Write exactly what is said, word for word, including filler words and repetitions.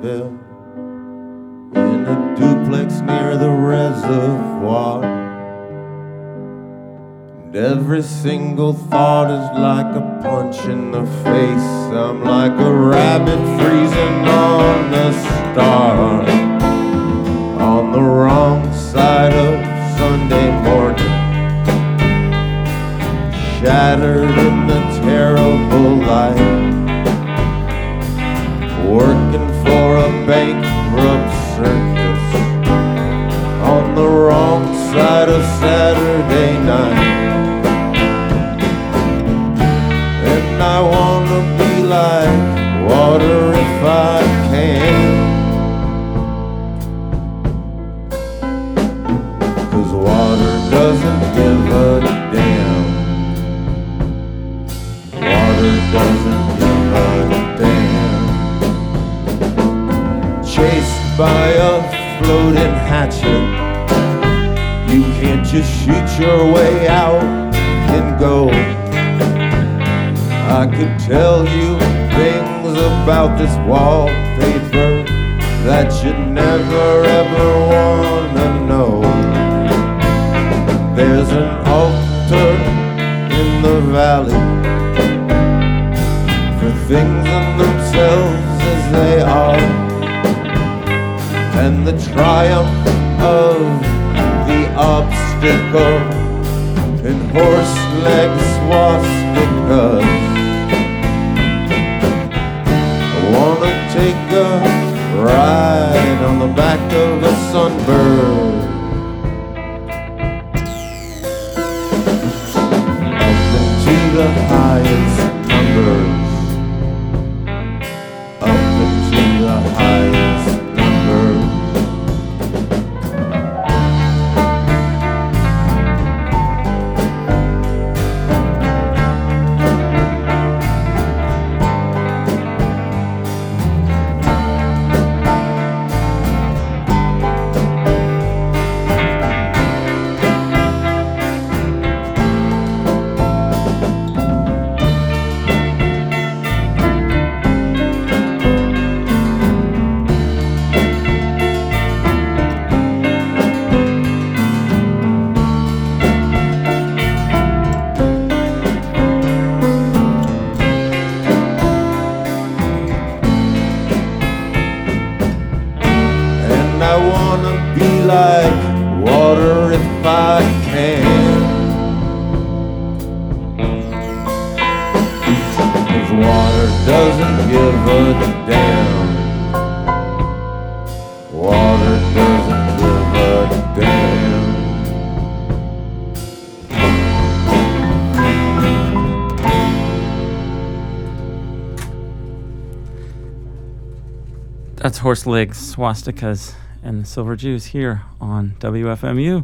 built in a duplex near the reservoir. And every single thought is like a punch in the face. I'm like a rabbit freezing on a star, on the wrong side of Sunday morning, shattered in the terrible light, working for a bankrupt circus, on the wrong side of Saturday night. And I wanna be like water if I can, 'cause water doesn't give a damn. Water doesn't give a damn. Chased by a floating hatchet, you can't just shoot your way out and go. I could tell you things about this wallpaper that you'd never ever wanna know. There's an altar in the valley for things in themselves as they are, and the triumph of the obstacle in horse leg swastikas. I wanna take a ride on the back of a sunbird, up into the highest numbers, up into the highest numbers. I wanna be like water if I can, 'cause water doesn't give a damn. Water doesn't give a damn. That's Horse Legs, Swastikas, and the Silver Jews here on W F M U.